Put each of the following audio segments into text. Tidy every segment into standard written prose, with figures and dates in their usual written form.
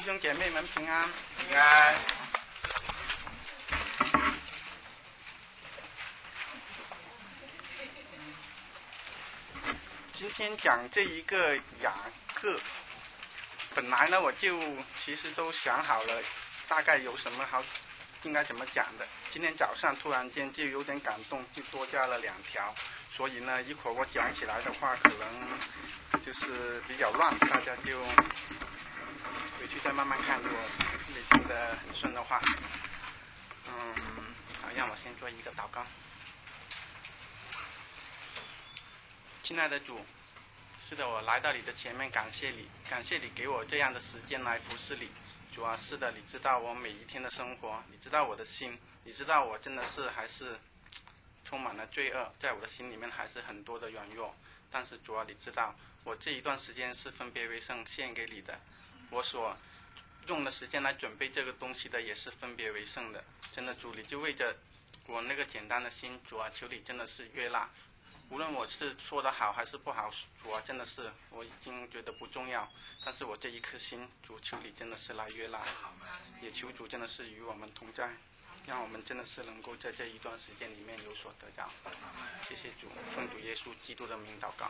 兄姐妹们平安。 平安。 今天讲这一个雅各，本来呢我就其实都想好了，大概有什么好应该怎么讲的。今天早上突然间就有点感动，就多加了2条，所以呢一会儿我讲起来的话可能就是比较乱，大家就回去再慢慢看，如果没听得很顺的话。好，让我先做一个祷告。亲爱的主，是的，我来到你的前面，感谢你给我这样的时间来服侍你。主啊，是的，你知道我每一天的生活，你知道我的心，你知道我真的是还是充满了罪恶，在我的心里面还是很多的软弱。但是主啊，你知道我这一段时间是分别为圣献给你的，我所用的时间来准备这个东西的也是分别为圣的。真的主，你就为着我那个简单的心，主啊，求你真的是悦纳。无论我是说的好还是不好，主啊，真的是我已经觉得不重要，但是我这一颗心，主求你真的是来悦纳，也求主真的是与我们同在，让我们真的是能够在这一段时间里面有所得着。谢谢主，奉主耶稣基督的名祷告。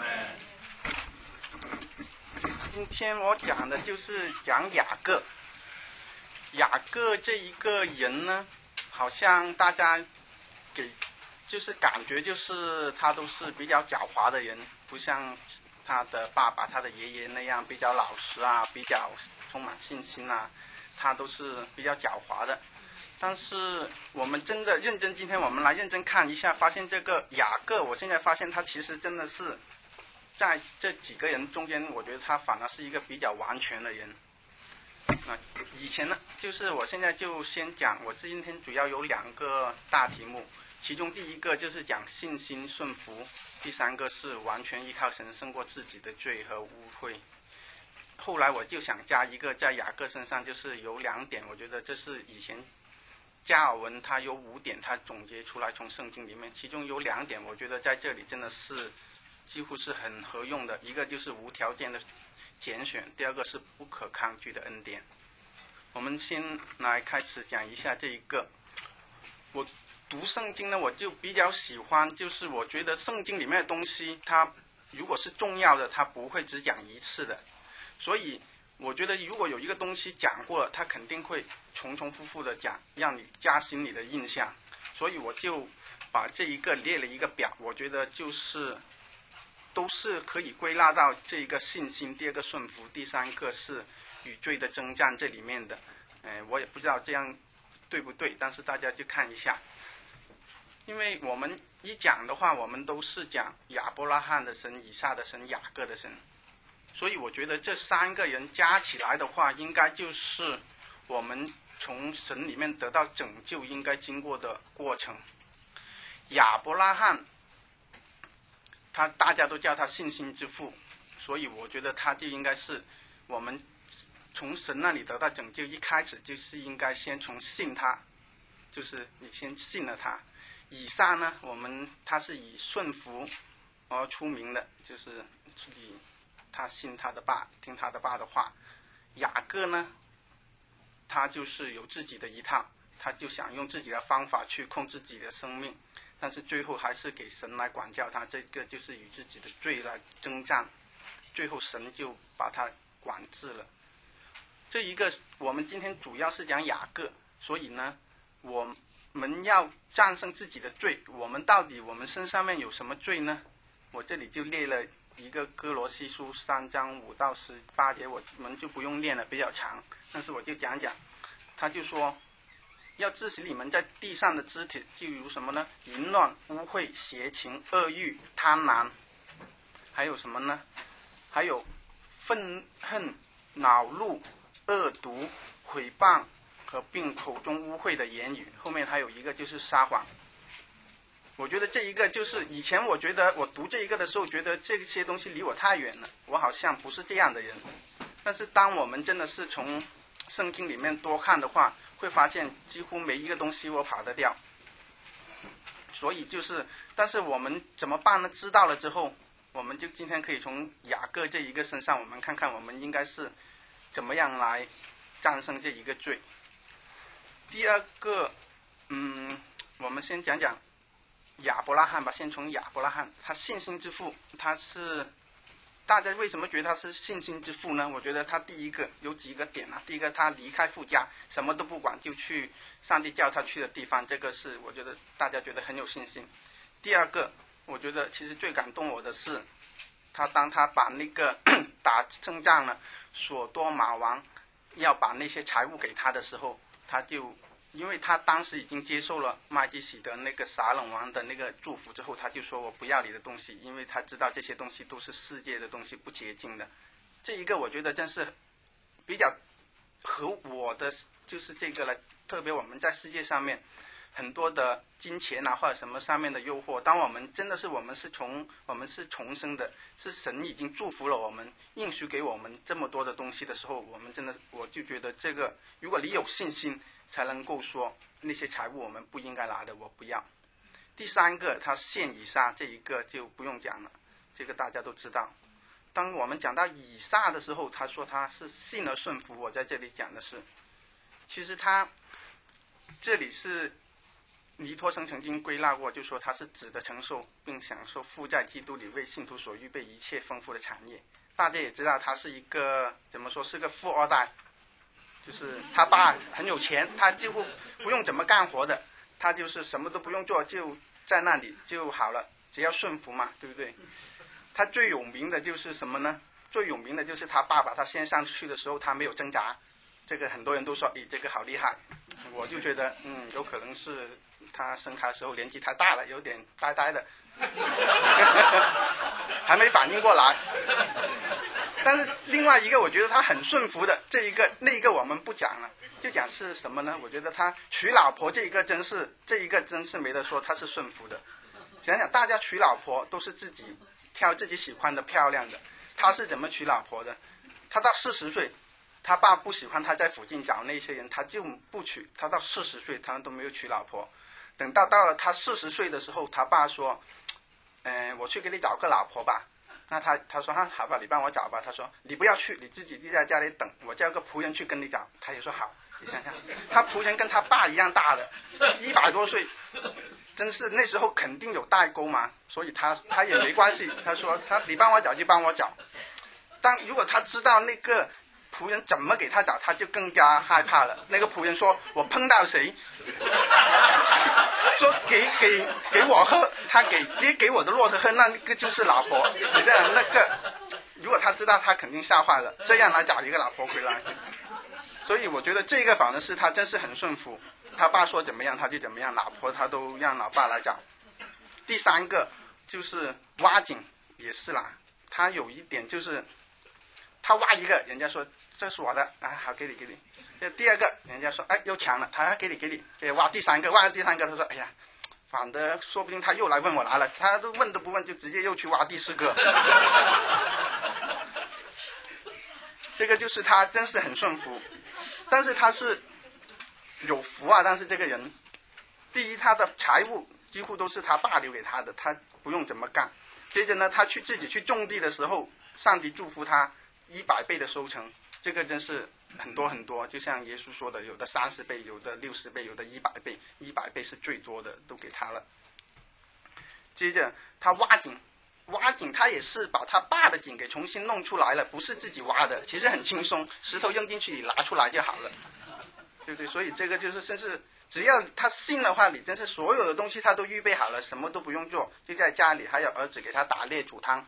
今天我讲的就是讲雅各。雅各这一个人呢，好像大家就是感觉就是他都是比较狡猾的人，不像他的爸爸他的爷爷那样比较老实啊，比较充满信心啊，他都是比较狡猾的。但是我们真的认真，今天我们来认真看一下，发现这个雅各，我现在发现他其实真的是在这几个人中间，我觉得他反而是一个比较完全的人。以前呢，就是我现在就先讲，我今天主要有2个大题目。其中第一个就是讲信心顺服，第3个是完全依靠神胜过自己的罪和污秽。后来我就想加一个，在雅各身上就是有2点，我觉得这是以前加尔文他有5点他总结出来从圣经里面，其中有2点我觉得在这里真的是几乎是很合用的。一个就是无条件的拣选，第2个是不可抗拒的恩典。我们先来开始讲一下这一个。我读圣经呢，我就比较喜欢，就是我觉得圣经里面的东西，它如果是重要的，它不会只讲一次的。所以我觉得如果有一个东西讲过了，它肯定会重复复的讲，让你加深你的印象。所以我就把这一个列了一个表，我觉得就是都是可以归纳到这一个信心，第2个顺服，第3个是与罪的征战这里面的。我也不知道这样对不对，但是大家就看一下。因为我们一讲的话，我们都是讲亚伯拉罕的神、以撒的神、雅各的神，所以我觉得这3个人加起来的话，应该就是我们从神里面得到拯救应该经过的过程。亚伯拉罕大家都叫他信心之父，所以我觉得他就应该是我们从神那里得到拯救，一开始就是应该先从信他，就是你先信了他。以撒呢，他是以顺服而出名的，就是他信他的爸，听他的爸的话。雅各呢，他就是有自己的一套，他就想用自己的方法去控制自己的生命，但是最后还是给神来管教他，这个就是与自己的罪来征战，最后神就把他管制了。这一个我们今天主要是讲雅各，所以呢我们要战胜自己的罪，我们身上面有什么罪呢？我这里就列了一个哥罗西书3章5到18节，我们就不用念了，比较长，但是我就讲讲。他就说要治死你们在地上的肢体，就有什么呢？淫乱、污秽、邪情、恶欲、贪婪，还有什么呢？还有愤恨、恼怒、恶毒、毁谤和并口中污秽的言语。后面还有一个就是撒谎。我觉得这一个就是以前我觉得我读这一个的时候，觉得这些东西离我太远了，我好像不是这样的人。但是当我们真的是从圣经里面多看的话，会发现几乎每一个东西我跑得掉。所以但是我们怎么办呢？知道了之后，我们就今天可以从雅各这一个身上，我们看看我们应该是怎么样来战胜这一个罪。第二个，我们先讲讲亚伯拉罕吧。先从亚伯拉罕，他信心之父，他是大家为什么觉得他是信心之父呢？我觉得他第一个有几个点啊。第一个，他离开父家，什么都不管，就去上帝叫他去的地方，这个是我觉得大家觉得很有信心。第二个，我觉得其实最感动我的是，当他把那个打胜仗了，所多玛王要把那些财物给他的时候，他就因为他当时已经接受了麦基洗德那个撒冷王的那个祝福之后，他就说我不要你的东西，因为他知道这些东西都是世界的东西，不洁净的。这一个我觉得真是比较和我的就是这个了，特别我们在世界上面很多的金钱啊或者什么上面的诱惑，当我们真的是我们是重生的，是神已经祝福了我们，应许给我们这么多的东西的时候，我们真的我就觉得这个，如果你有信心才能够说那些财物我们不应该拿的我不要。第三个，他献以撒，这一个就不用讲了，这个大家都知道。当我们讲到以撒的时候，他说他是信而顺服，我在这里讲的是，其实他这里是尼托生曾经归纳过，就说他是指的承受并享受父在基督里为信徒所预备一切丰富的产业。大家也知道他是一个怎么说，是个富二代，就是他爸很有钱，他几乎不用怎么干活的，他就是什么都不用做，就在那里就好了，只要顺服嘛，对不对？他最有名的就是什么呢？最有名的就是他爸把他先上去的时候他没有挣扎，这个很多人都说这个好厉害。我就觉得有可能是他生他的时候年纪太大了，有点呆呆的还没反应过来。但是另外一个我觉得他很顺服的，那一个我们不讲了，就讲是什么呢？我觉得他娶老婆这一个真是没得说，他是顺服的。想想大家娶老婆都是自己挑自己喜欢的漂亮的，他是怎么娶老婆的？他到40岁，他爸不喜欢他在附近找那些人，他就不娶。他到40岁他都没有娶老婆，等到了他40岁的时候，他爸说我去给你找个老婆吧。那他说好吧，你帮我找吧。他说你不要去，你自己就在家里等，我叫个仆人去跟你找。他也说好。你想想，他仆人跟他爸一样大的，100多岁，真是那时候肯定有代沟嘛，所以他也没关系。他说你帮我找就帮我找。如果他知道那个仆人怎么给他找，他就更加害怕了。那个仆人说我碰到谁说给我喝，他直接给我的骆驼喝，那个就是老婆。你这样如果他知道，他肯定吓坏了，这样来找一个老婆回来。所以我觉得这个反正是他真是很顺服，他爸说怎么样他就怎么样，老婆他都让老爸来找。第三个就是挖井也是啦，他有一点就是他挖一个，人家说这是我的，好给你。第二个人家说又抢了，他给你，挖第三个，他说哎呀，反正说不定他又来问我拿了，他都问都不问就直接又去挖第4个。这个就是他真是很顺服，但是他是有福啊。但是这个人，第一他的财物几乎都是他爸留给他的，他不用怎么干。接着呢，他自己去种地的时候，上帝祝福他100倍的收成，这个真是很多很多。就像耶稣说的，有的30倍，有的60倍，有的100倍，100倍是最多的，都给他了。接着他挖井他也是把他爸的井给重新弄出来了，不是自己挖的，其实很轻松，石头扔进去你拿出来就好了，对不对？所以这个就是真是只要他信的话，你真是所有的东西他都预备好了，什么都不用做，就在家里，还有儿子给他打猎煮汤。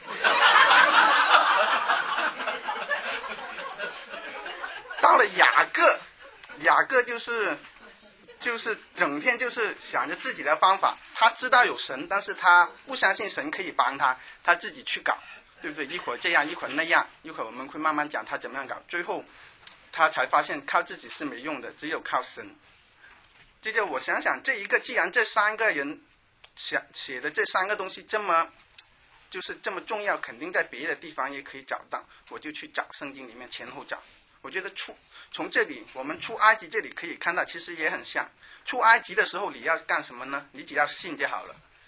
到了雅各就是整天就是想着自己的方法，他知道有神，但是他不相信神可以帮他，他自己去搞，对不对？一会儿这样，一会儿那样，一会儿我们会慢慢讲他怎么样搞，最后他才发现靠自己是没用的，只有靠神。这个我想想，既然这3个人写的这3个东西这么重要，肯定在别的地方也可以找到，我就去找圣经里面前后找。我觉得从这里我们出埃及这里可以看到，其实也很像。出埃及的时候你要干什么呢？你只要信就好了。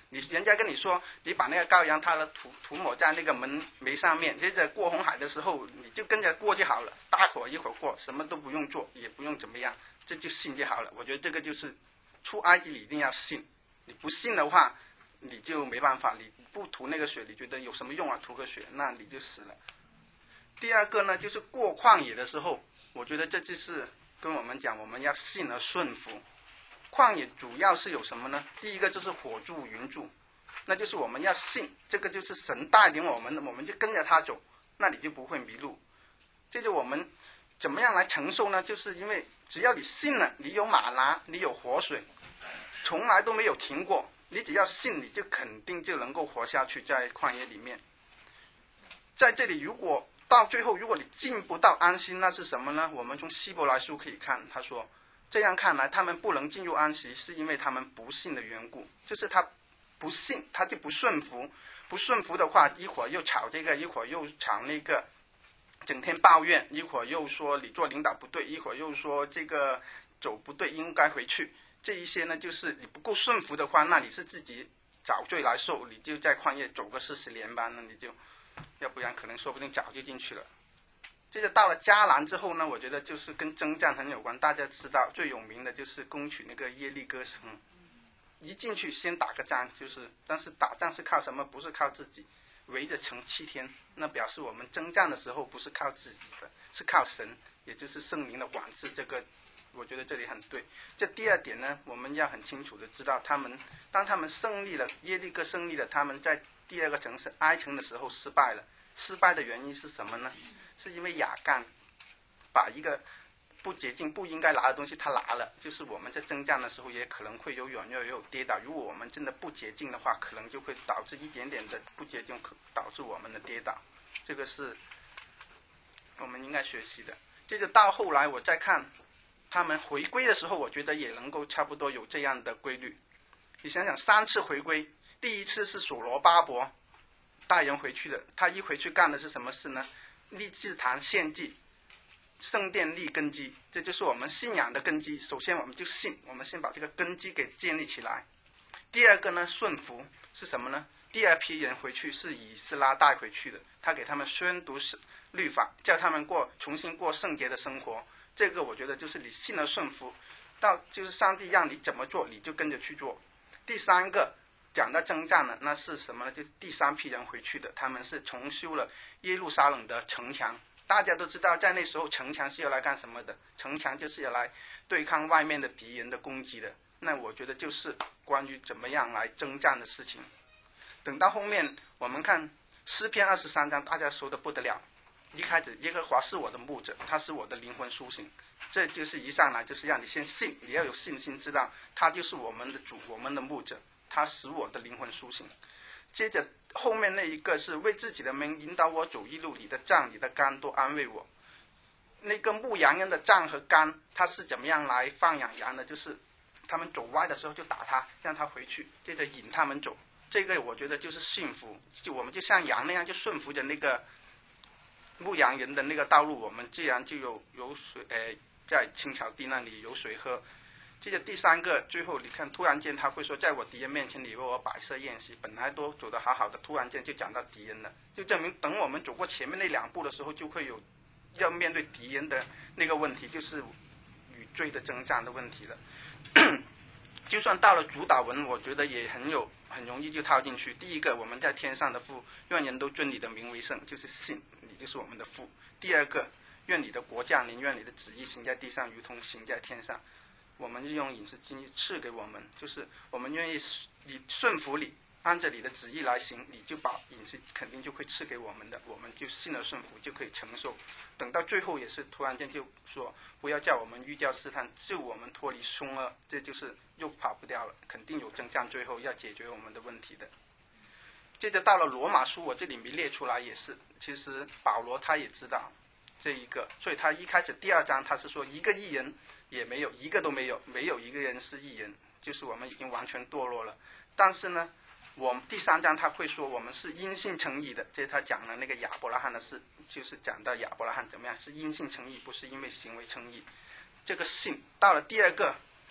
人家跟你说，你把那个羔羊它涂抹在那个门楣上面，接着过红海的时候，你就跟着过就好了，大伙一会儿过，什么都不用做，也不用怎么样，这就信就好了。我觉得这个就是出埃及你一定要信，你不信的话，你就没办法，你不涂那个水，你觉得有什么用啊？涂个水，那你就死了。第二个呢，就是过旷野的时候，我觉得这就是跟我们讲，我们要信而顺服。旷野主要是有什么呢？第一个就是火柱云柱，那就是我们要信，这个就是神带领我们的，我们就跟着他走，那你就不会迷路。这就我们怎么样来承受呢？就是因为只要你信了，你有马拿，你有活水，从来都没有停过，你只要信，你就肯定就能够活下去在旷野里面。在这里如果到最后如果你进不到安息，那是什么呢？我们从希伯来书可以看，他说这样看来他们不能进入安息，是因为他们不信的缘故，就是他不信，他就不顺服，不顺服的话，一会儿又吵这个，一会儿又吵那个，整天抱怨，一会儿又说你做领导不对，一会儿又说这个走不对，应该回去。这一些呢，就是你不够顺服的话，那你是自己找罪来受，你就在旷野走个40年吧，那你就，要不然可能说不定早就进去了。这个到了迦南之后呢，我觉得就是跟征战很有关。大家知道最有名的就是攻取那个耶利哥城，一进去先打个仗，但是打仗是靠什么？不是靠自己，围着城7天，那表示我们征战的时候不是靠自己的，是靠神，也就是圣灵的管制。这个我觉得这里很对。这第二点呢，我们要很清楚的知道，当他们胜利了，耶利哥胜利了，他们在第二个城市埃城的时候失败了。失败的原因是什么呢？是因为亚干把一个不洁净不应该拿的东西他拿了，就是我们在征战的时候也可能会有软弱也有跌倒，如果我们真的不洁净的话，可能就会导致一点点的不洁净导致我们的跌倒，这个是我们应该学习的。接着到后来我再看他们回归的时候，我觉得也能够差不多有这样的规律。你想想3次回归，第一次是所罗巴伯带人回去的，他一回去干的是什么事呢？立祭坛献祭，圣殿立根基，这就是我们信仰的根基。首先我们就信，我们先把这个根基给建立起来。第二个呢，顺服是什么呢？第二批人回去是以斯拉带回去的，他给他们宣读律法，叫他们重新过圣洁的生活。这个我觉得就是你信了顺服，就是上帝让你怎么做你就跟着去做。第三个讲到征战了，那是什么呢？就是第3批人回去的，他们是重修了耶路撒冷的城墙。大家都知道在那时候城墙是要来干什么的？城墙就是要来对抗外面的敌人的攻击的。那我觉得就是关于怎么样来征战的事情。等到后面我们看诗篇23章，大家说的不得了，一开始耶和华是我的牧者，他是我的灵魂苏醒，这就是一上来就是让你先信，你要有信心知道他就是我们的主，我们的牧者，他使我的灵魂苏醒。接着后面那一个是为自己的名引导我走义路，你的杖你的竿都安慰我。那个牧羊人的杖和竿他是怎么样来放养羊的？就是他们走歪的时候就打他，让他回去，接着引他们走。这个我觉得就是信服，就我们就像羊那样，就顺服着那个牧羊人的那个道路，我们自然就有水，在青草地那里有水喝。接着第3个，最后你看，突然间他会说，在我敌人面前你为我摆设宴席，本来都走得好好的，突然间就讲到敌人了，就证明等我们走过前面那2步的时候，就会有要面对敌人的那个问题，就是与罪的征战的问题了。就算到了主导文，我觉得也很容易就套进去。第一个，我们在天上的父，愿人都尊你的名为圣，就是信你就是我们的父。第二个，愿你的国降临，愿你的旨意行在地上如同行在天上。我们就用饮食经济赐给我们，就是我们愿意你顺服你，按着你的旨意来行，你就把饮食肯定就会赐给我们的，我们就信了顺服就可以承受。等到最后也是突然间就说，不要叫我们遇见试探，救我们脱离凶恶，这就是又跑不掉了，肯定有征战，最后要解决我们的问题的。接着到了罗马书，我这里没列出来，也是其实保罗他也知道这一个，所以他一开始第2章他是说一个义人也没有，一个都没有，没有一个人是义人，就是我们已经完全堕落了。但是呢，我们第3章他会说我们是因信称义的，这是他讲了那个亚伯拉罕的事，就是讲到亚伯拉罕怎么样是因信称义，不是因为行为称义。这个信到了第2个，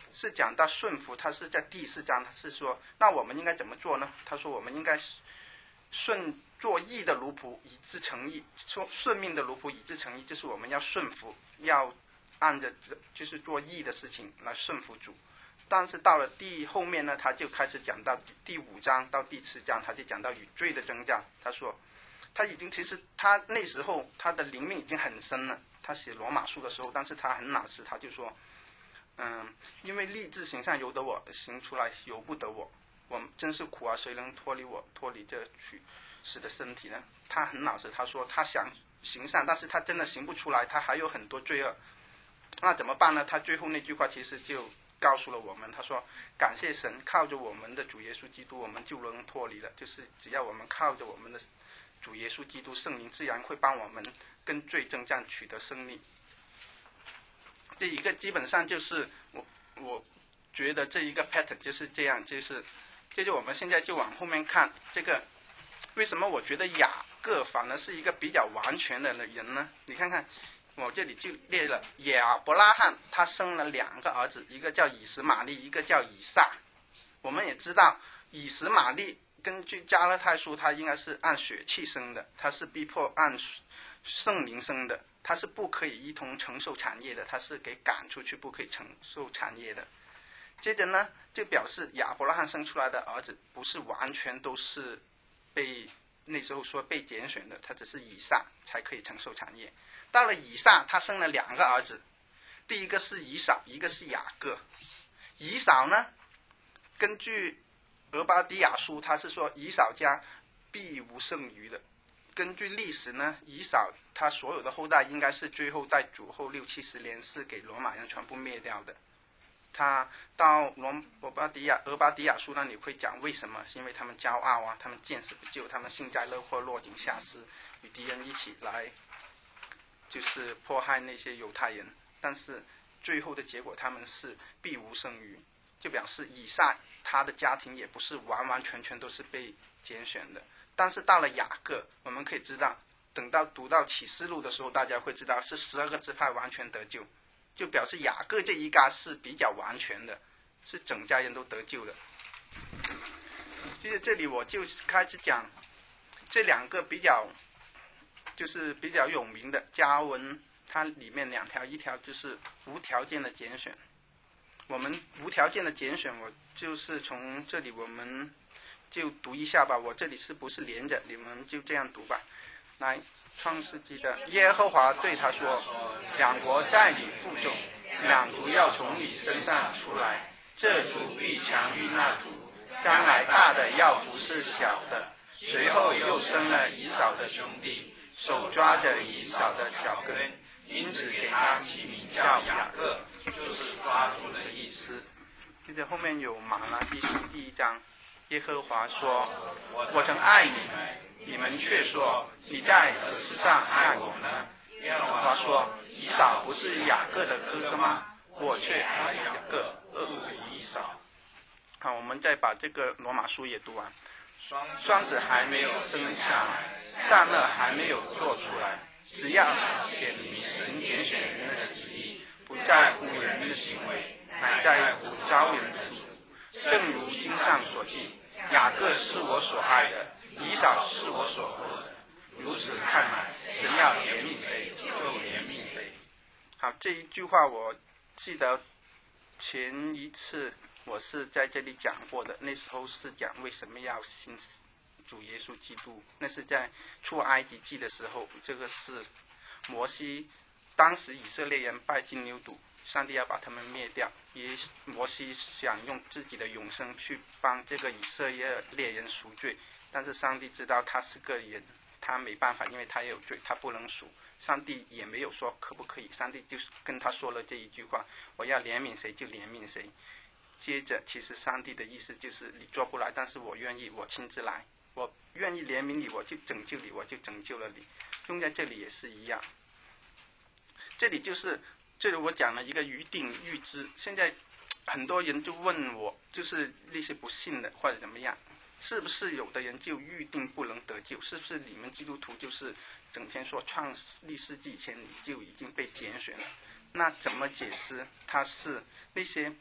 是讲到顺服，他是在第4章，他是说，那我们应该怎么做呢？他说我们应该做义的奴仆，以致成义；顺命的奴仆，以致成义，就是我们要顺服，要按着就是做义的事情来顺服主。但是到了后面呢，他就开始讲到第5章到第7章，他就讲到与罪的征战。他说其实他那时候他的灵命已经很深了，他写罗马书的时候，但是他很老实，他就说因为立志行善由得我，行出来由不得我，我真是苦啊，谁能脱离这取死的身体呢？他很老实，他说他想行善，但是他真的行不出来，他还有很多罪恶，那怎么办呢？他最后那句话其实就告诉了我们，他说感谢神，靠着我们的主耶稣基督，我们就能脱离了，就是只要我们靠着我们的主耶稣基督，圣灵自然会帮我们跟罪征战，取得胜利。这一个基本上就是我觉得这一个 pattern 就是这样，就是我们现在就往后面看，这个为什么我觉得雅各反而是一个比较完全的人呢？你看看我这里就列了亚伯拉罕，他生了2个儿子，一个叫以实玛利，一个叫以撒。我们也知道以实玛利根据加拉太书，他应该是按血气生的，他是逼迫按圣灵生的，他是不可以一同承受产业的，他是给赶出去，不可以承受产业的。接着呢，就表示亚伯拉罕生出来的儿子不是完全都是那时候说被拣选的，他只是以撒才可以承受产业。到了以撒，他生了2个儿子，第一个是以扫，一个是雅各。以扫呢，根据俄巴底亚书，他是说以扫家必无剩余的。根据历史呢，以扫他所有的后代应该是最后在主后60-70年是给罗马人全部灭掉的。他到俄巴底亚书那里会讲为什么，是因为他们骄傲啊，他们见死不救，他们幸灾乐祸，落井下石，与敌人一起来就是迫害那些犹太人，但是最后的结果他们是必无剩余，就表示以撒他的家庭也不是完完全全都是被拣选的。但是到了雅各，我们可以知道，等到读到启示录的时候，大家会知道是12个支派完全得救，就表示雅各这一家是比较完全的，是整家人都得救的。其实这里我就开始讲这2个比较有名的加文，它里面2条，一条就是无条件的拣选。我们无条件的拣选，我就是从这里我们就读一下吧，我这里是不是连着，你们就这样读吧。来，创世纪的耶和华对他说，2国在你腹中，2族要从你身上出来，这族必强于那族，将来大的要服侍小的。随后又生了以扫的兄弟，手抓着以扫的脚跟，因此给他起名叫雅各，就是抓住的意思。接着后面有马拉基书第1章，耶和华说，我曾爱你们，你们却说你在何事上爱我呢？耶和华说，以扫不是雅各的哥哥吗？我却爱雅各，恶以扫。好，我们再把这个罗马书也读完。双子还没有生下来，善恶还没有做出来，只要显明神拣选人的旨意，不在乎人的行为，乃在乎招人的主。正如经上所记，雅各是我所爱的，以扫是我所恶的。如此看来，神要怜悯谁就怜悯谁。好，这一句话我记得前一次我是在这里讲过的，那时候是讲为什么要信主耶稣基督，那是在出埃及记的时候，这个是摩西，当时以色列人拜金牛犊，上帝要把他们灭掉，摩西想用自己的永生去帮这个以色列人赎罪，但是上帝知道他是个人，他没办法，因为他也有罪，他不能赎。上帝也没有说可不可以，上帝就是跟他说了这一句话，我要怜悯谁就怜悯谁。接着其实上帝的意思就是你做不来，但是我愿意，我亲自来，我愿意怜悯你，我就拯救你，我就拯救了你。用在这里也是一样，这里我讲了一个预定预知。现在很多人就问我，就是那些不信的或者怎么样，是不是有的人就预定不能得救？是不是你们基督徒就是整天说创立世纪以前你就已经被拣选了？那怎么解释？他是那些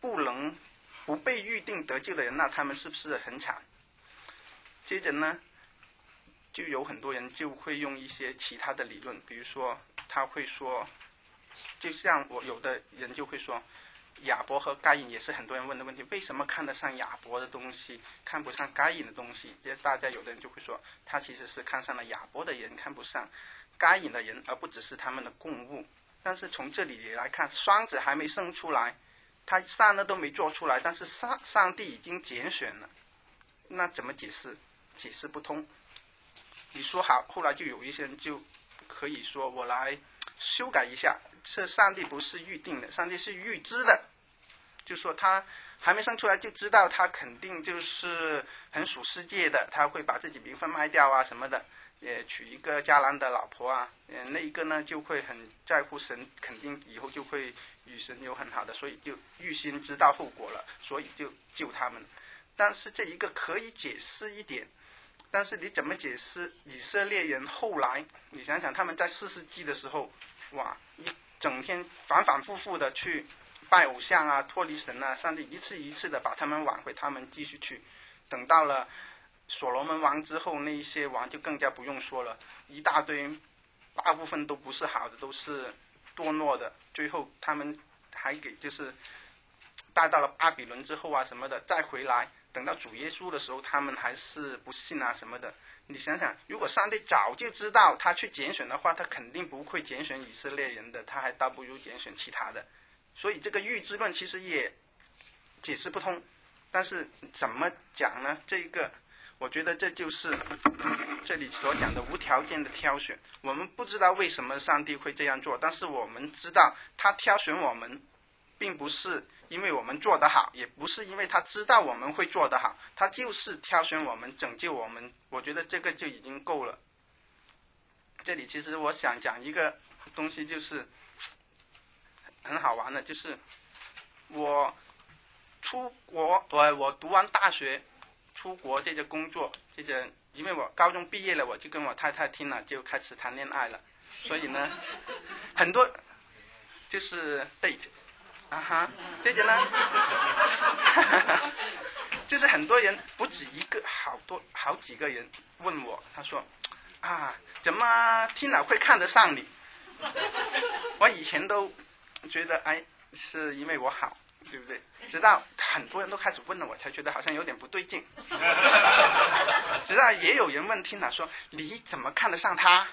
不被预定得救的人，那他们是不是很惨？接着呢，就有很多人就会用一些其他的理论，比如说他会说，就像有的人就会说，亚伯和该隐也是很多人问的问题，为什么看得上亚伯的东西，看不上该隐的东西？大家有的人就会说，他其实是看上了亚伯的人，看不上该隐的人，而不只是他们的供物。但是从这里来看，双子还没生出来，他善恶都没做出来，但是上帝已经拣选了，那怎么解释？解释不通。你说好，后来就有一些人就可以说，我来修改一下，这上帝不是预定的，上帝是预知的，就说他还没生出来就知道他肯定就是很属世界的，他会把自己名分卖掉啊什么的，娶一个迦南的老婆啊，那一个呢就会很在乎神，肯定以后就会与神有很好的，所以就预先知道后果了，所以就救他们。但是这一个可以解释一点，但是你怎么解释以色列人后来？你想想他们在4世纪的时候，哇，一整天反反复复的去拜偶像啊，脱离神啊，上帝一次一次的把他们挽回，他们继续去。等到了所罗门王之后，那一些王就更加不用说了，一大堆，大部分都不是好的，都是堕落的。最后他们还给就是带到了巴比伦之后啊什么的，再回来，等到主耶稣的时候，他们还是不信啊什么的。你想想，如果上帝早就知道他去拣选的话，他肯定不会拣选以色列人的，他还倒不如拣选其他的。所以这个预知论其实也解释不通。但是怎么讲呢？这个我觉得这就是这里所讲的无条件的挑选。我们不知道为什么上帝会这样做，但是我们知道他挑选我们并不是因为我们做得好，也不是因为他知道我们会做得好，他就是挑选我们，拯救我们。我觉得这个就已经够了。这里其实我想讲一个东西，就是很好玩的，就是我出国，我读完大学出国这个工作，这个因为我高中毕业了，我就跟我太太听了，就开始谈恋爱了。所以呢，很多就是 date 啊哈，这个呢就是很多人不止一个，好几个人问我，他说啊，怎么听了会看得上你？我以前都觉得哎，是因为我好，对不对？直到很多人都开始问了，我才觉得好像有点不对劲。直到也有人问听了说，你怎么看得上他？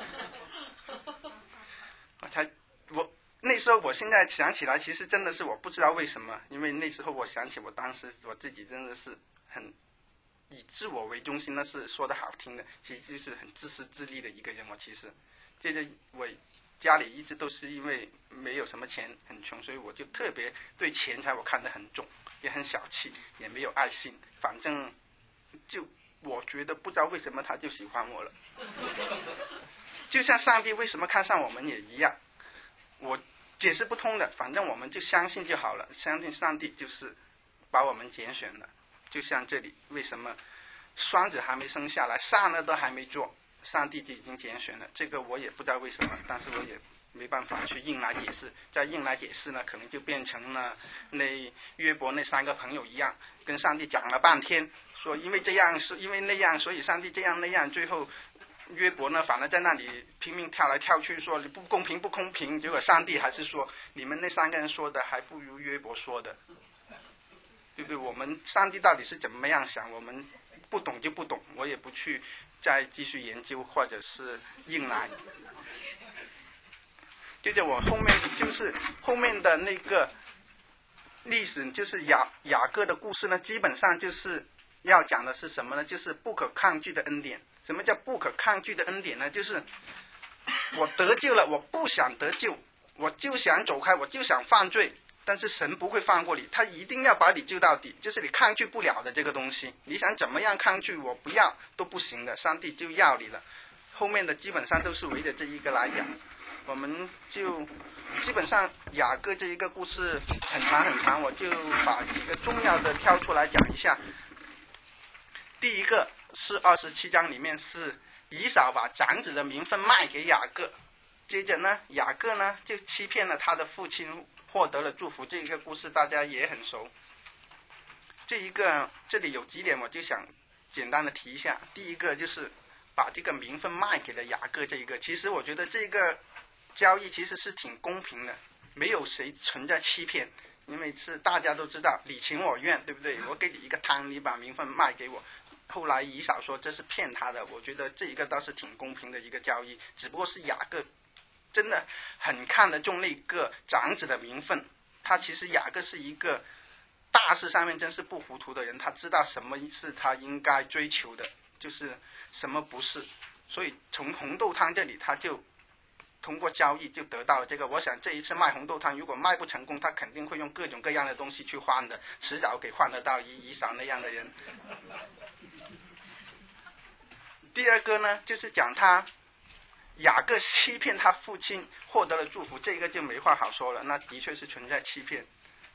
我那时候，我现在想起来，其实真的是我不知道为什么，因为那时候我想起我当时我自己真的是很以自我为中心，那是说的好听的，其实就是很自私自利的一个人。我其实这个我家里一直都是因为没有什么钱，很穷，所以我就特别对钱财我看得很重，也很小气，也没有爱心，反正就我觉得不知道为什么他就喜欢我了。就像上帝为什么看上我们也一样，我解释不通的，反正我们就相信就好了，相信上帝就是把我们拣选了。就像这里为什么双子还没生下来，善恶都还没做，上帝就已经拣选了，这个我也不知道为什么，但是我也没办法去硬来解释。再硬来解释呢，可能就变成了那约伯那3个朋友一样，跟上帝讲了半天，说因为这样是因为那样，所以上帝这样那样，最后约伯呢反而在那里拼命跳来跳去，说你不公平不公平，结果上帝还是说你们那3个人说的还不如约伯说的，对不对？我们上帝到底是怎么样想，我们不懂就不懂，我也不去再继续研究或者是硬来。接着我后面的那个历史，就是雅各的故事呢，基本上就是要讲的是什么呢？就是不可抗拒的恩典。什么叫不可抗拒的恩典呢？就是我得救了，我不想得救，我就想走开，我就想犯罪，但是神不会放过你，他一定要把你救到底，就是你抗拒不了的这个东西，你想怎么样抗拒，我不要都不行的，上帝就要你了。后面的基本上都是围着这一个来讲，我们就基本上雅各这一个故事很长很长，我就把几个重要的挑出来讲一下。第一个是27章里面是以扫把长子的名分卖给雅各，接着呢雅各呢就欺骗了他的父亲获得了祝福，这一个故事大家也很熟。这里有几点我就想简单的提一下。第一个就是把这个名分卖给了雅各，这一个其实我觉得这个交易其实是挺公平的，没有谁存在欺骗，因为是大家都知道你情我愿，对不对？我给你一个汤，你把名分卖给我。后来以扫说这是骗他的，我觉得这一个倒是挺公平的一个交易，只不过是雅各真的很看得重那个长子的名分。他其实雅各是一个大事上面真是不糊涂的人，他知道什么是他应该追求的，就是什么不是。所以从红豆汤这里他就通过交易就得到了这个。我想这一次卖红豆汤如果卖不成功，他肯定会用各种各样的东西去换的，迟早给换得到以扫那样的人。第二个呢，就是讲他雅各欺骗他父亲获得了祝福，这个就没话好说了，那的确是存在欺骗。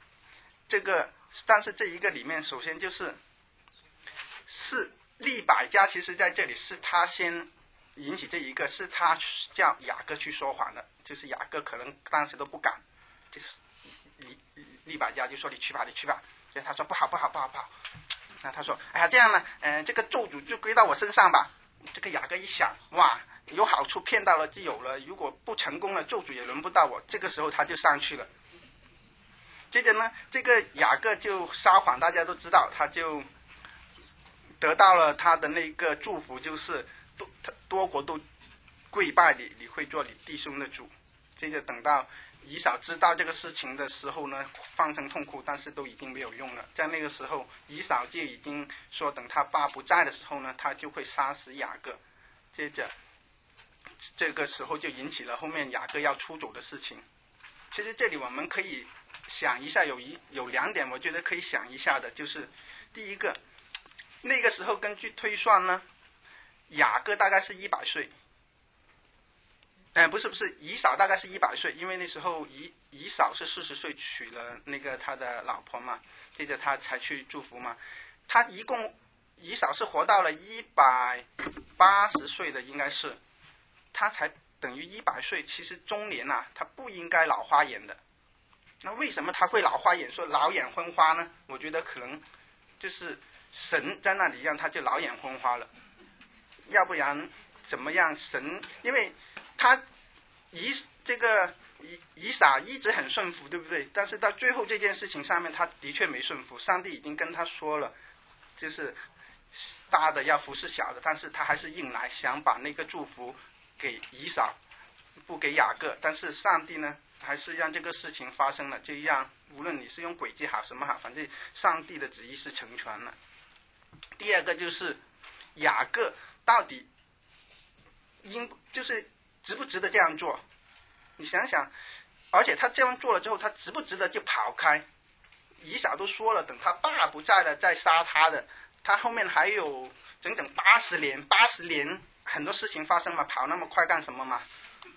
但是这一个里面，首先是利百加，其实在这里是他先引起这一个，是他叫雅各去说谎的，就是雅各可能当时都不敢，就是利百加就说你去吧，所以他说不好，那他说哎呀这样呢，这个咒诅就归到我身上吧。这个雅各一想，哇，有好处骗到了就有了，如果不成功了，咒诅也轮不到我。这个时候他就上去了。接着呢，这个雅各就撒谎，大家都知道，他就得到了他的那个祝福，就是多国都跪拜你，你会做你弟兄的主。接着等到以扫知道这个事情的时候呢，放声痛哭，但是都已经没有用了。在那个时候，以扫就已经说，等他爸不在的时候呢，他就会杀死雅各。接着这个时候就引起了后面雅各要出走的事情。其实这里我们可以想一下，有两点我觉得可以想一下的，就是第一个，那个时候根据推算呢，雅各大概是100岁。不是，以扫大概是100岁，因为那时候以扫是40岁娶了那个他的老婆嘛，接着他才去祝福嘛。他以扫是活到了180岁的，应该是，他才等于100岁，其实中年啊，他不应该老花眼的。那为什么他会老花眼，说老眼昏花呢？我觉得可能就是神在那里让他就老眼昏花了，要不然怎么样？神因为他以撒一直很顺服，对不对？但是到最后这件事情上面，他的确没顺服。上帝已经跟他说了，就是大的要服侍小的，但是他还是硬来，想把那个祝福给以扫，不给雅各。但是上帝呢，还是让这个事情发生了，就让无论你是用诡计好什么好，反正上帝的旨意是成全了。第二个就是雅各到底就是值不值得这样做？你想想，而且他这样做了之后，他值不值得就跑开？以扫都说了，等他爸不在了再杀他的，他后面还有整整80年，很多事情发生嘛，跑那么快干什么嘛？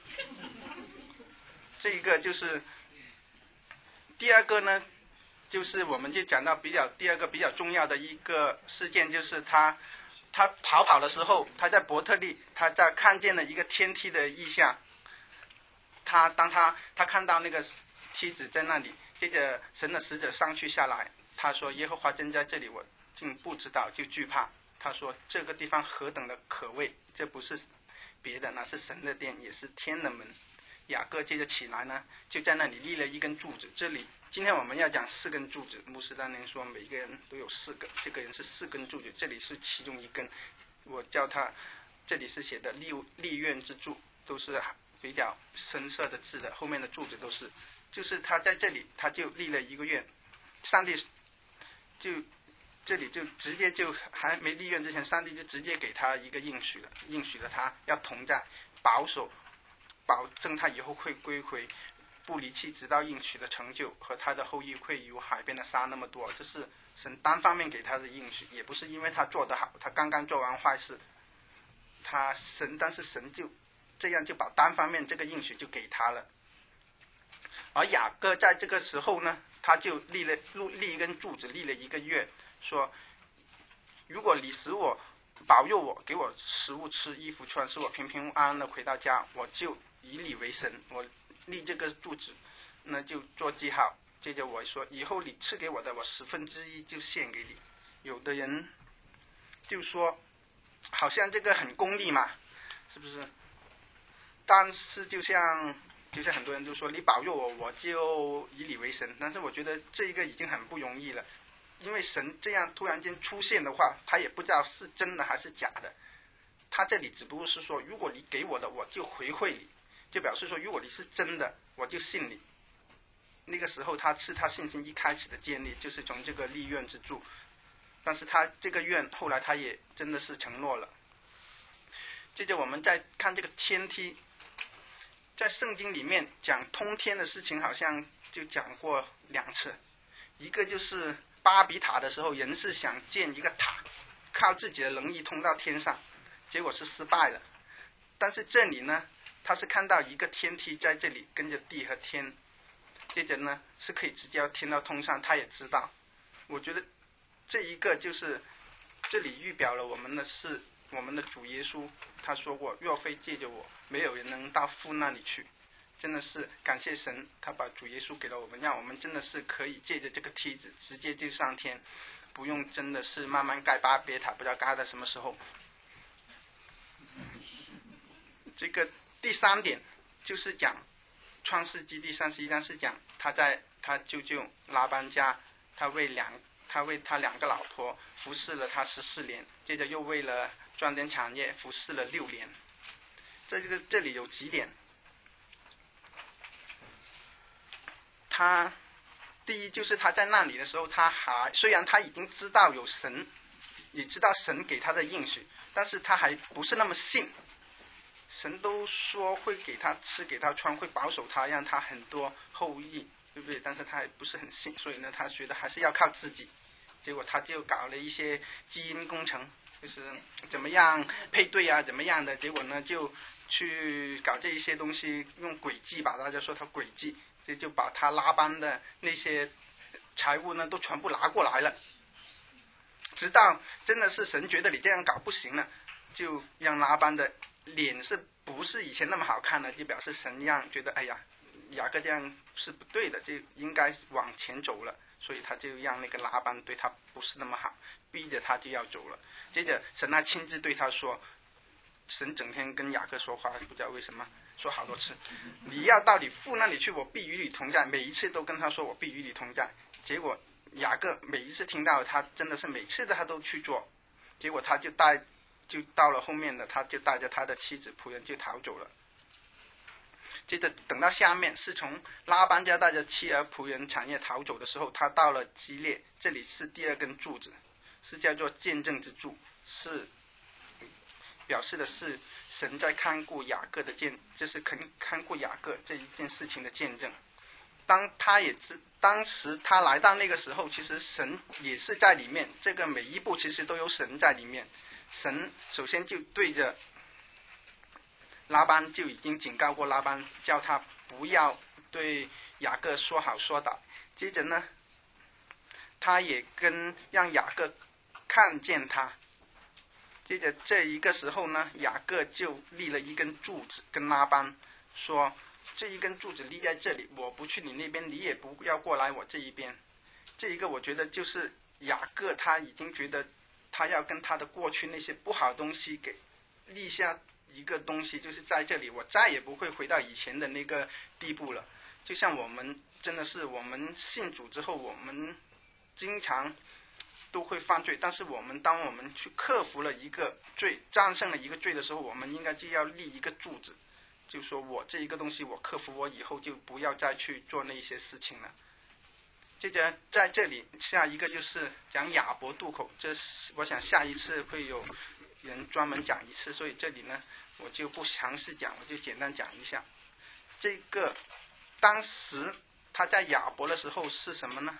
这一个就是第二个呢，就是我们就讲到第二个比较重要的一个事件，就是他逃跑的时候，他在伯特利，他在看见了一个天梯的异象。当他看到那个妻子在那里，接着神的使者上去下来，他说耶和华真在这里，我竟不知道，就惧怕。他说这个地方何等的可畏，这不是别的，那是神的殿，也是天的门。雅各接着起来呢，就在那里立了一根柱子。这里今天我们要讲4根柱子，牧师当年说每个人都有4个，这个人是4根柱子，这里是其中一根，我叫他，这里是写的立院之柱，都是比较深色的字的，后面的柱子都是，就是他在这里他就立了一个愿，上帝就这里就直接就还没立愿之前，上帝就直接给他一个应许了他要同在，保证他以后会归回，不离弃，直到应许的成就，和他的后裔会有海边的沙那么多。这是神单方面给他的应许，也不是因为他做得好，他刚刚做完坏事，但是神就这样就把单方面这个应许就给他了。而雅各在这个时候呢，他就立一根柱子，立了一个愿，说如果你使我保佑我，给我食物吃，衣服穿，使我平平安安的回到家，我就以你为神。我立这个柱子， 那就做记号。接着我说，以后你赐给我的，我1/10就献给你。有的人就说，好像这个很功利嘛，是不是？但是就像很多人都说，你保佑我，我就以你为神。但是我觉得这个已经很不容易了，因为神这样突然间出现的话，他也不知道是真的还是假的。他这里只不过是说，如果你给我的，我就回馈你，就表示说，如果你是真的，我就信你。那个时候他是他信心一开始的建立，就是从这个立愿之助。但是他这个愿后来他也真的是承诺了。接着我们再看这个天梯，在圣经里面讲通天的事情好像就讲过2次。一个就是巴比塔的时候，人是想建一个塔，靠自己的能力通到天上，结果是失败了。但是这里呢，他是看到一个天梯在这里跟着地和天，接着呢是可以直接天到通上，他也知道。我觉得这一个就是这里预表了我们的是我们的主耶稣，他说过，若非借着我，没有人能到父那里去。真的是感谢神，他把主耶稣给了我们，让我们真的是可以借着这个梯子直接就上天，不用真的是慢慢盖巴别塔，不知道盖到什么时候。这个第3点就是讲创世纪第31章，是讲他舅舅拉班家，他为他2个老婆服侍了他14年，接着又为了赚点产业服侍了6年。这里有几点，他第一就是他在那里的时候，虽然他已经知道有神，也知道神给他的应许，但是他还不是那么信。神都说会给他吃给他穿，会保守他，让他很多后裔，对不对？但是他还不是很信，所以呢他觉得还是要靠自己。结果他就搞了一些基因工程，就是怎么样配对啊，怎么样的，结果呢就去搞这一些东西，用诡计吧，大家说他诡计，就把他拉班的那些财物呢都全部拿过来了。直到真的是神觉得你这样搞不行了，就让拉班的脸是不是以前那么好看了，就表示神让觉得哎呀雅各这样是不对的，就应该往前走了，所以他就让那个拉班对他不是那么好，逼着他就要走了。接着神还亲自对他说，神整天跟雅各说话，不知道为什么说好多次，你要到你父那里去，我必与你同在，每一次都跟他说我必与你同在。结果雅各每一次听到，他真的是每次他都去做，结果他就到了后面的，他就带着他的妻子仆人就逃走了。接着等到下面是从拉班家带着妻儿仆人产业逃走的时候，他到了基列，这里是第2根柱子，是叫做见证之柱，是表示的是神在看顾雅各的就是看顾雅各这一件事情的见证。当时他来到那个时候，其实神也是在里面，这个每一步其实都有神在里面。神首先就对着拉班就已经警告过拉班，叫他不要对雅各说好说歹。接着呢，他也让雅各看见他。接着这一个时候呢，雅各就立了一根柱子，跟拉班说，这一根柱子立在这里，我不去你那边，你也不要过来我这一边。这一个我觉得就是雅各他已经觉得他要跟他的过去那些不好的东西给立下一个东西，就是在这里我再也不会回到以前的那个地步了。就像我们真的是我们信主之后，我们经常都会犯罪，但是当我们去克服了一个罪，战胜了一个罪的时候，我们应该就要立一个柱子，就说我这一个东西我克服，我以后就不要再去做那些事情了。接着在这里下一个就是讲亚伯渡口，这是我想下一次会有人专门讲一次，所以这里呢我就不详细讲，我就简单讲一下。这个当时他在亚伯的时候是什么呢？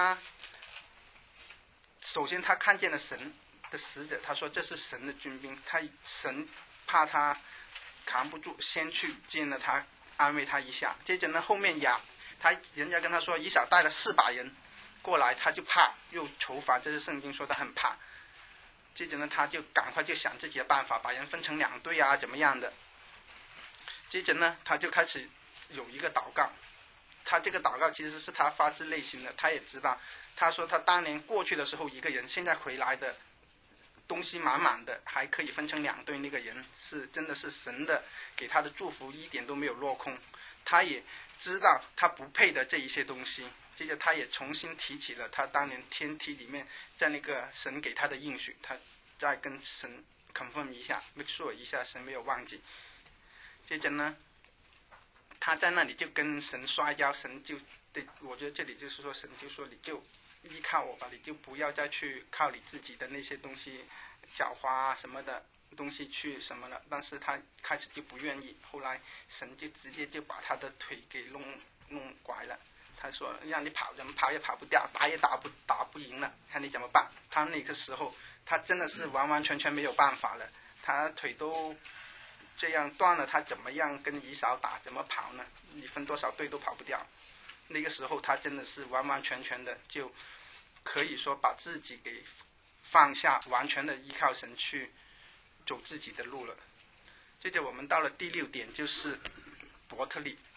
首先他看见了神的使者，他说这是神的军兵，神怕他扛不住，先去见了他，安慰他一下。接着呢后面人家跟他说以扫带了400人过来，他就怕又愁烦，这是圣经说他很怕。接着呢他就赶快就想自己的办法，把人分成2队啊怎么样的。接着呢他就开始有一个祷告， 他这个祷告其实是他发自内心的，他也知道，他说他当年过去的时候一个人，现在回来的东西满满的，还可以分成2队，那个人是真的是神的给他的祝福一点都没有落空，他也知道他不配的这一些东西，接着他也重新提起了他当年天梯里面在那个神给他的应许，他再跟神 confirm 一下 make sure 一下神没有忘记。接着呢他在那里就跟神摔跤，神就对，我觉得这里就是说神就说你就依靠我吧，你就不要再去靠你自己的那些东西狡猾啊什么的东西去什么了，但是他开始就不愿意，后来神就直接就把他的腿给弄拐了，他说让你跑怎么跑也跑不掉，打也打不赢了，看你怎么办。他那个时候他真的是完完全全没有办法了，他腿都这样断了，他怎么样跟以扫打，怎么跑呢？你分多少队都跑不掉。那个时候他真的是完完全全的就可以说把自己给放下，完全的依靠神去走自己的路了。接着我们到了第6点，就是伯特利。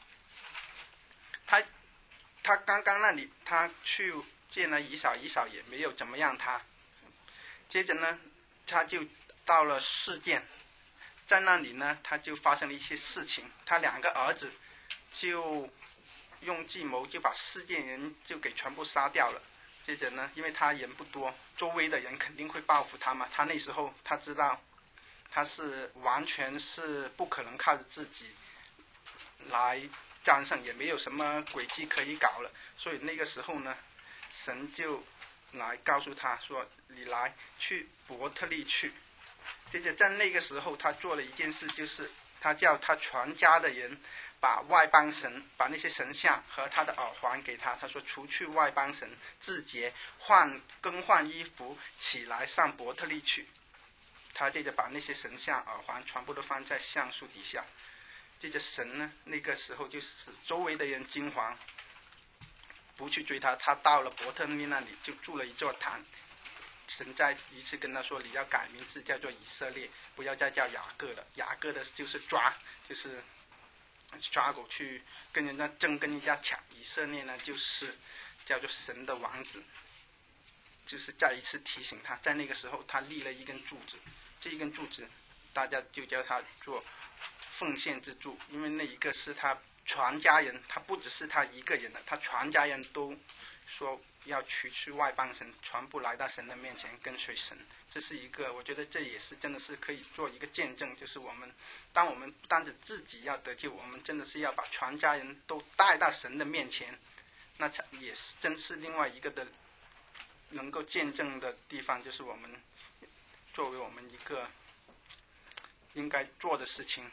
他刚刚那里他去见了以扫，以扫也没有怎么样他。接着呢他就到了示剑，在那里呢他就发生了一些事情，他2个儿子就用计谋就把示剑人就给全部杀掉了。接着呢因为他人不多，周围的人肯定会报复他嘛，他那时候他知道他是完全是不可能靠着自己来战胜，也没有什么诡计可以搞了，所以那个时候呢神就来告诉他说你来去伯特利去。接着在那个时候他做了一件事，就是他叫他全家的人把外邦神，把那些神像和他的耳环给他，他说除去外邦神，自洁，更换衣服，起来上伯特利去。他接着把那些神像耳环全部都放在橡树底下。接着神呢那个时候就使周围的人惊惶，不去追他，他到了伯特利那里就筑了一座坛。神再一次跟他说你要改名字叫做以色列，不要再叫雅各了，雅各的就是抓，就是struggle去跟人家争，跟人家抢，以色列呢就是叫做神的王子，就是再一次提醒他。在那个时候他立了一根柱子，这一根柱子大家就叫他做奉献之柱，因为那一个是他全家人，他不只是他一个人的，他全家人都说要除去外邦神，全部来到神的面前跟随神。这是一个，我觉得这也是真的是可以做一个见证，就是我们当我们不单止自己要得救，我们真的是要把全家人都带到神的面前，那才也是真是另外一个的能够见证的地方，就是我们作为我们一个应该做的事情。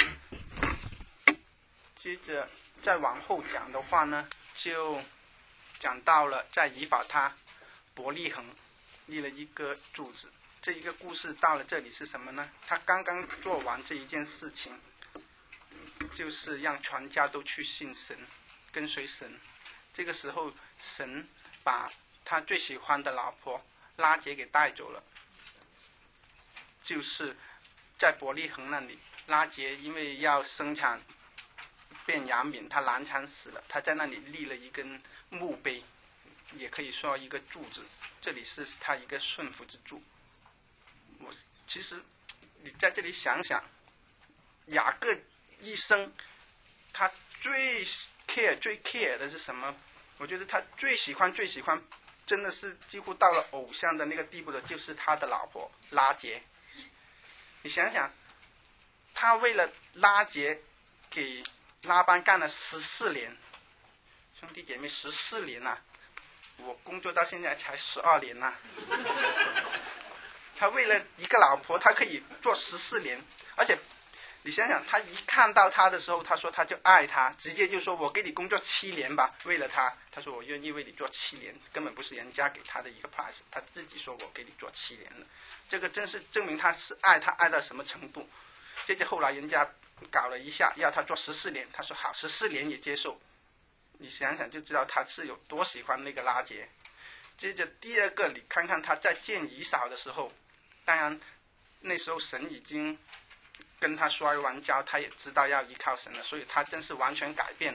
接着再往后讲的话呢，就讲到了在以法他伯利恒立了一个柱子。这一个故事到了这里是什么呢？他刚刚做完这一件事情，就是让全家都去信神，跟随神。这个时候神把他最喜欢的老婆拉结给带走了，就是在伯利恒那里，拉结因为要生产便雅悯，他难产死了，他在那里立了一根墓碑，也可以说一个柱子，这里是他一个顺服之柱。其实你在这里想想，雅各一生他最 care 的是什么？我觉得他最喜欢真的是几乎到了偶像的那个地步的，就是他的老婆拉结。你想想，他为了拉结给拉班干了14年，兄弟姐妹14年啊，我工作到现在才12年啊。他为了一个老婆他可以做14年，而且你想想，他一看到他的时候，他说他就爱他，直接就说我给你工作7年吧，为了他，他说我愿意为你做7年，根本不是人家给他的一个 price， 他自己说我给你做7年了，这个真是证明他是爱他爱到什么程度。接着后来人家搞了一下要他做14年，他说好，14年也接受。你想想就知道他是有多喜欢那个拉结。接着第二个，你看看他在见以扫的时候，当然那时候神已经跟他摔完跤，他也知道要依靠神了，所以他真是完全改变了。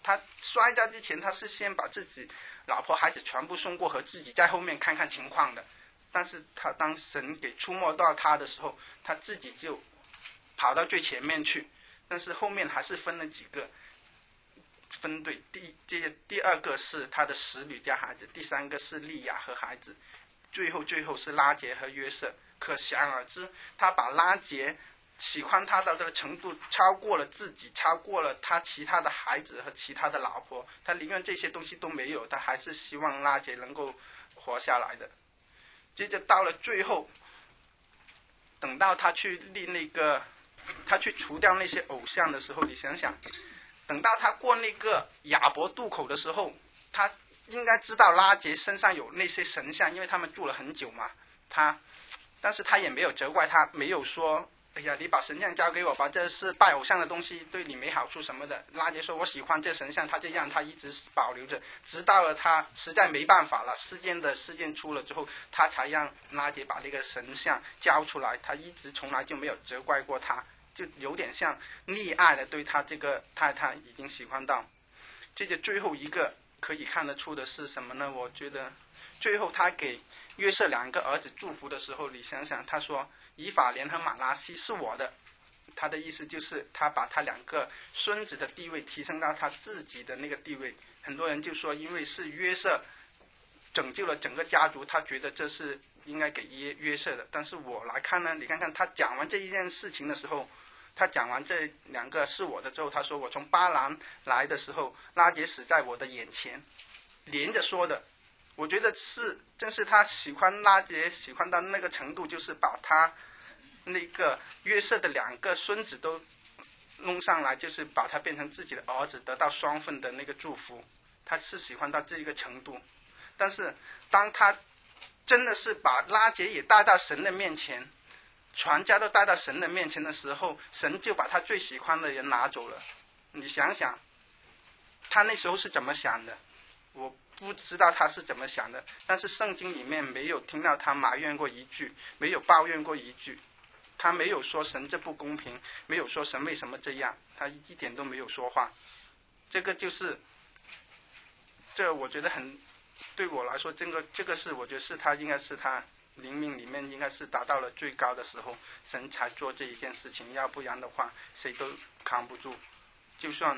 他摔跤之前，他是先把自己老婆孩子全部送过河，自己在后面看看情况的。但是他当神给触摸到他的时候，他自己就跑到最前面去。但是后面还是分了几个分队，第二个是他的使女加孩子，第三个是利亚和孩子，最后是拉结和约瑟。可想而知，他把拉结喜欢他到这个程度，超过了自己，超过了他其他的孩子和其他的老婆，他宁愿这些东西都没有，他还是希望拉结能够活下来的。接着到了最后，等到他去他去除掉那些偶像的时候，你想想，等到他过那个亚伯渡口的时候，他应该知道拉结身上有那些神像，因为他们住了很久嘛。但是他也没有责怪他，没有说哎呀你把神像交给我吧，这是拜偶像的东西，对你没好处什么的。拉结说我喜欢这神像，他就让他一直保留着，直到了他实在没办法了，事件出了之后，他才让拉结把那个神像交出来。他一直从来就没有责怪过他，就有点像溺爱的对他这个太太已经喜欢到。这个最后一个可以看得出的是什么呢？我觉得最后他给约瑟两个儿子祝福的时候，你想想，他说以法莲和马拉西是我的，他的意思就是他把他两个孙子的地位提升到他自己的那个地位。很多人就说因为是约瑟拯救了整个家族，他觉得这是应该给约瑟的。但是我来看呢，你看看他讲完这一件事情的时候，他讲完这两个是我的之后，他说我从巴兰来的时候，拉结死在我的眼前，连着说的。我觉得正是他喜欢拉结喜欢到那个程度，就是把他那个约瑟的两个孙子都弄上来，就是把他变成自己的儿子，得到双份的那个祝福。他是喜欢到这个程度。但是当他真的是把拉结也带到神的面前，全家都带到神的面前的时候，神就把他最喜欢的人拿走了。你想想他那时候是怎么想的，我不知道他是怎么想的，但是圣经里面没有听到他埋怨过一句，没有抱怨过一句，他没有说神这不公平，没有说神为什么这样，他一点都没有说话。这个就是我觉得对我来说，这个是我觉得是他应该是他灵命里面应该是达到了最高的时候，神才做这一件事情，要不然的话谁都扛不住。就算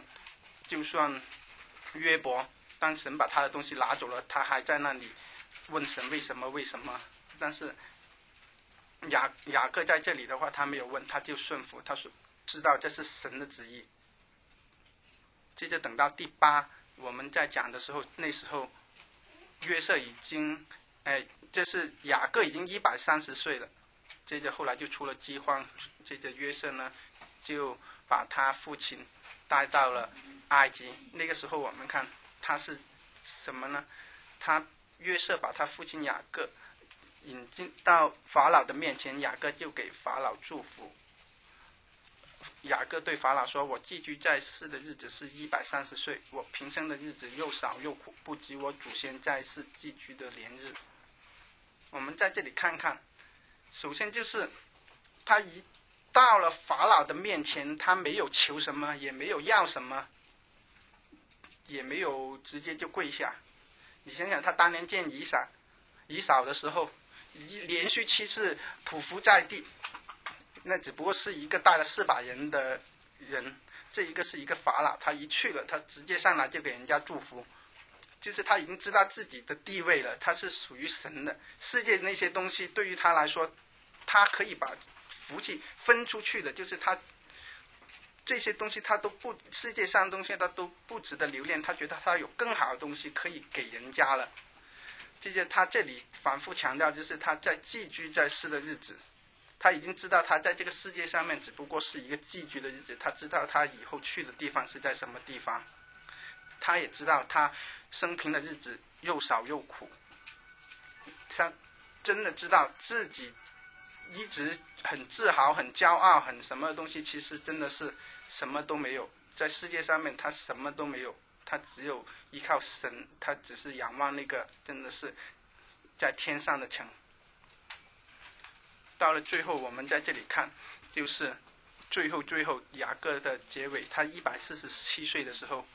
约伯，当神把他的东西拿走了，他还在那里问神为什么。但是雅各在这里的话，他没有问，他就顺服，他说知道这是神的旨意。接着等到第8，我们在讲的时候，那时候约瑟已经这是雅各已经130岁了。接着后来就出了饥荒，接着约瑟呢就把他父亲带到了埃及。那个时候我们看他是什么呢？约瑟把他父亲雅各引进到法老的面前，雅各就给法老祝福。雅各对法老说，我寄居在世的日子是130岁，我平生的日子又少又苦，不及我祖先在世寄居的年日。我们在这里看看，首先就是他一到了法老的面前，他没有求什么，也没有要什么，也没有直接就跪下。你想想他当年见以扫的时候，连续7次匍匐在地，那只不过是一个带了400人的人，这一个是一个法老，他一去了，他直接上来就给人家祝福，就是他已经知道自己的地位了，他是属于神的。世界那些东西对于他来说，他可以把福气分出去的，就是他这些东西他都不，世界上的东西他都不值得留恋，他觉得他有更好的东西可以给人家了。接着他这里反复强调，就是他在寄居在世的日子，他已经知道他在这个世界上面只不过是一个寄居的日子，他知道他以后去的地方是在什么地方，他也知道他生平的日子又少又苦，他真的知道自己一直很自豪很骄傲很什么东西，其实真的是什么都没有，在世界上面他什么都没有，他只有依靠神，他只是仰望那个真的是在天上的城。到了最后我们在这里看，就是最后雅各的结尾，他147岁的时候，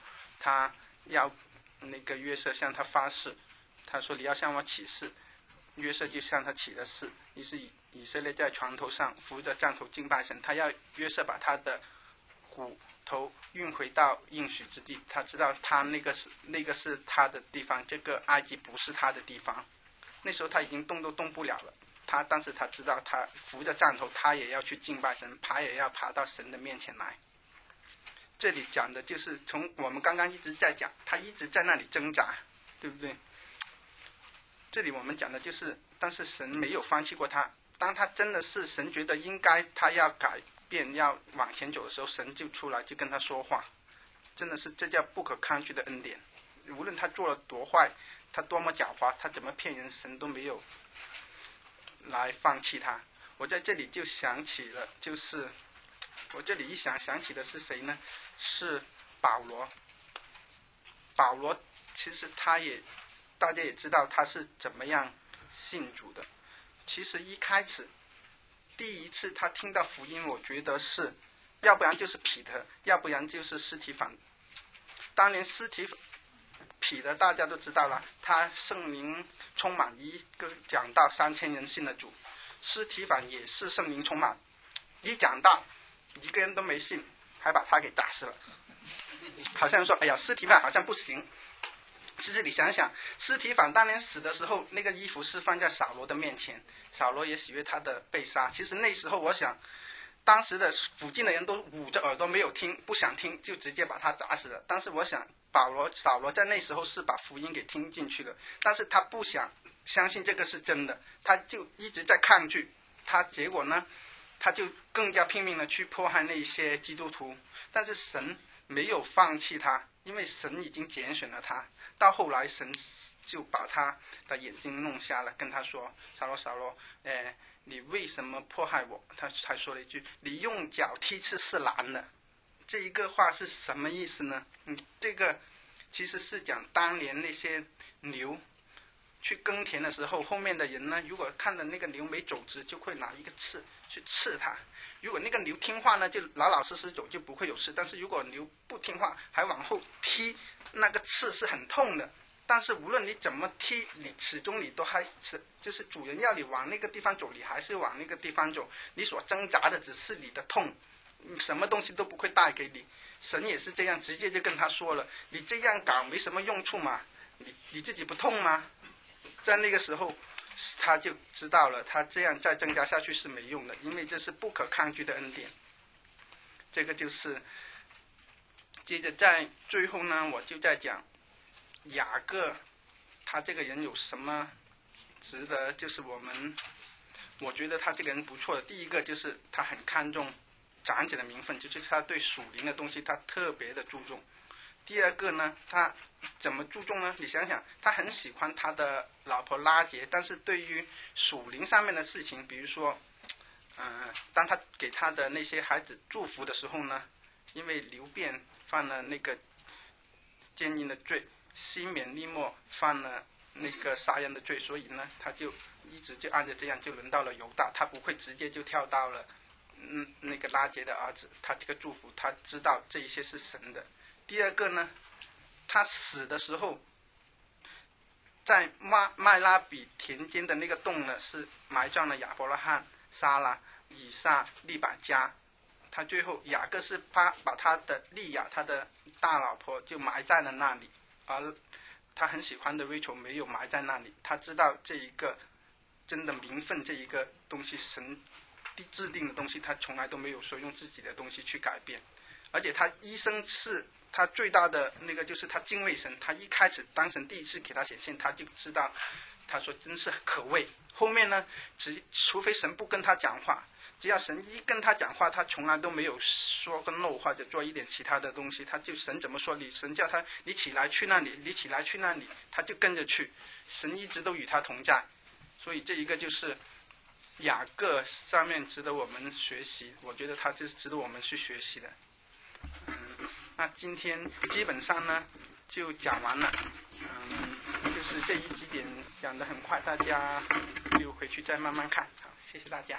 他要那个约瑟向他发誓，他说你要向我起誓，约瑟就向他起了誓。于是以色列在床头上扶着杖头敬拜神，他要约瑟把他的骨头运回到应许之地，他知道他那个是他的地方，这个埃及不是他的地方。那时候他已经动都动不了了，但是他知道他扶着杖头，他也要去敬拜神，也要爬到神的面前来。这里讲的就是从我们刚刚一直在讲，他一直在那里挣扎，对不对？这里我们讲的就是，但是神没有放弃过他。当他真的是神觉得应该他要改变要往前走的时候，神就出来就跟他说话，真的是这叫不可抗拒的恩典。无论他做了多坏，他多么狡猾，他怎么骗人，神都没有来放弃他。我在这里就想起了，就是我这里一想起的是谁呢？是保罗。保罗其实大家也知道他是怎么样信主的。其实一开始第一次他听到福音，我觉得是要不然就是彼得，要不然就是司提反。当年司提彼得大家都知道了，他圣灵充满，一个讲道3000人信了主。司提反也是圣灵充满，一讲道一个人都没信，还把他给打死了。好像说哎呀，司提反好像不行。其实你想想，司提反当年死的时候，那个衣服是放在扫罗的面前，扫罗也喜悦他的被杀。其实那时候我想，当时的附近的人都捂着耳朵没有听，不想听，就直接把他打死了。但是我想扫罗在那时候是把福音给听进去了，但是他不想相信这个是真的，他就一直在抗拒。结果呢，他就更加拼命的去迫害那些基督徒。但是神没有放弃他，因为神已经拣选了他。到后来神就把他的眼睛弄瞎了，跟他说，扫罗，你为什么迫害我？他还说了一句，你用脚踢刺是蓝的。这一个话是什么意思呢？这个其实是讲当年那些牛去耕田的时候，后面的人呢，如果看到那个牛没走直，就会拿一个刺去刺它。如果那个牛听话呢，就老老实实走，就不会有事。但是如果牛不听话，还往后踢，那个刺是很痛的。但是无论你怎么踢，你始终你都还是，就是主人要你往那个地方走，你还是往那个地方走。你所挣扎的只是你的痛，什么东西都不会带给你。神也是这样，直接就跟他说了，你这样搞没什么用处嘛，你自己不痛吗？在那个时候他就知道了，他这样再增加下去是没用的，因为这是不可抗拒的恩典。这个就是接着在最后呢，我就在讲雅各他这个人有什么值得，就是我觉得他这个人不错的。第一个就是他很看重长子的名分，就是他对属灵的东西他特别的注重。第二个呢，他怎么注重呢？你想想，他很喜欢他的老婆拉结，但是对于属灵上面的事情，比如说当他给他的那些孩子祝福的时候呢，因为流便犯了那个奸淫的罪，西缅利莫犯了那个杀人的罪，所以呢他就一直就按着这样就轮到了犹大，他不会直接就跳到了那个拉结的儿子。他这个祝福他知道这一些是神的。第二个呢，他死的时候在麦拉比田间的那个洞呢，是埋葬了亚伯拉罕、撒拉、以撒、利百加。他最后雅各是把他的利亚，他的大老婆就埋在了那里，而他很喜欢的瑞秋没有埋在那里。他知道这一个真的名分，这一个东西神制定的东西，他从来都没有说用自己的东西去改变。而且他一生是他最大的那个就是他敬畏神。他一开始当神第一次给他显现，他就知道，他说真是可畏。后面呢，除非神不跟他讲话，只要神一跟他讲话，他从来都没有说个 no 或者做一点其他的东西。他就神怎么说，神叫他你起来去那里，你起来去那里，他就跟着去。神一直都与他同在。所以这一个就是雅各上面值得我们学习，我觉得他就是值得我们去学习的。那今天基本上呢就讲完了，就是这一几点讲得很快，大家就回去再慢慢看。好，谢谢大家。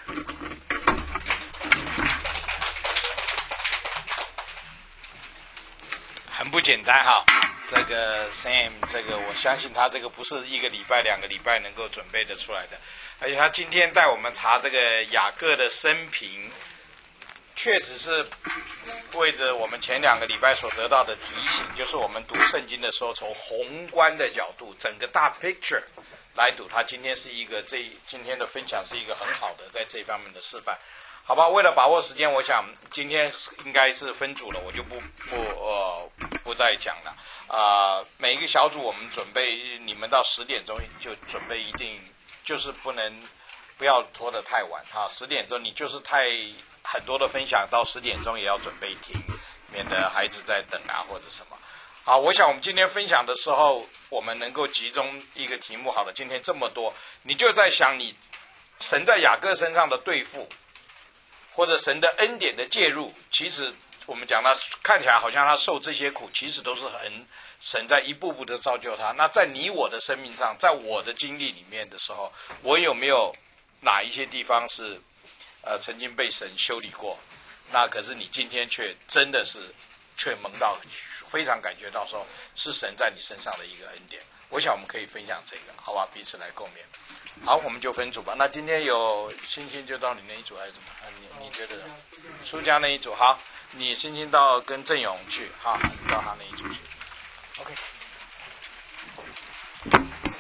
很不简单哈。这个 Sam， 这个我相信他这个不是1个礼拜、2个礼拜能够准备得出来的，而且他今天带我们查这个雅各的生平，确实是为着我们前2个礼拜所得到的提醒，就是我们读圣经的时候，从宏观的角度，整个大 picture 来读。他今天是一个今天的分享是一个很好的在这方面的示范。好吧，为了把握时间，我想今天应该是分组了，我就不再讲了。每一个小组我们准备，你们到10点钟就准备，一定就是不要拖得太晚哈。10点钟你就是很多的分享，到10点钟也要准备听，免得孩子在等啊或者什么。好，我想我们今天分享的时候，我们能够集中一个题目。好了，今天这么多，你就在想你神在雅各身上的对付。或者神的恩典的介入，其实我们讲到看起来好像他受这些苦，其实都是神在一步步的造就他。那在你我的生命上，在我的经历里面的时候，我有没有哪一些地方是曾经被神修理过？那可是你今天却真的是却蒙到非常感觉到说是神在你身上的一个恩典。我想我们可以分享这个，好吧？彼此来共勉。好，我们就分组吧。那今天有星星就到你那一组还是怎么？你觉得苏家那一组好？你星星到跟郑勇去，好，你到他那一组去。OK。